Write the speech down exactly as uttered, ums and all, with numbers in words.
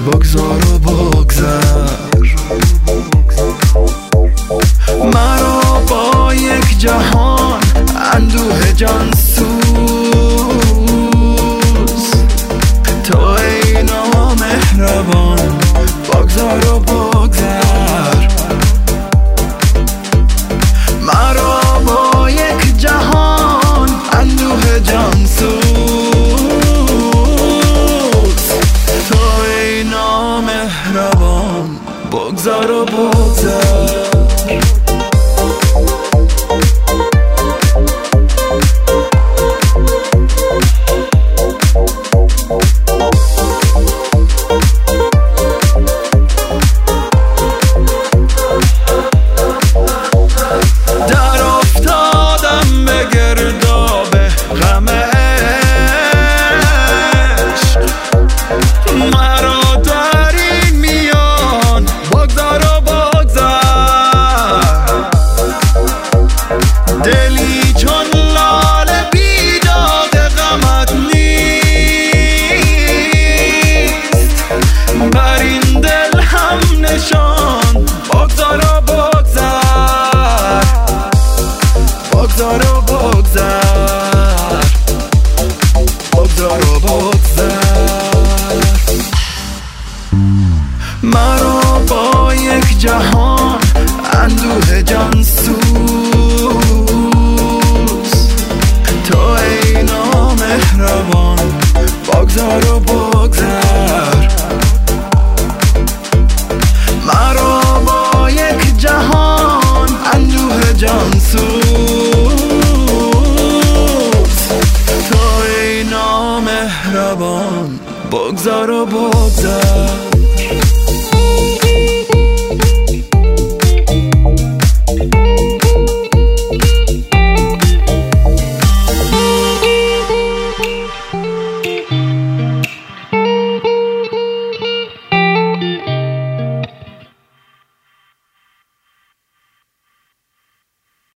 بگذار و بگذر مرا با یک جهان اندوه جان سوز. تو ای نامهربان بگذار و بگذر مرا با یک جهان اندوه جان سوز. تو ای نامهربان بگذار و بگذر دلی چون لاله بیداد غمت نیست. بر این دل هم نشان بگذار و بگذر بگذار و بگذر بگذار و بگذر مرا با یک جهان اندوه جان سوز.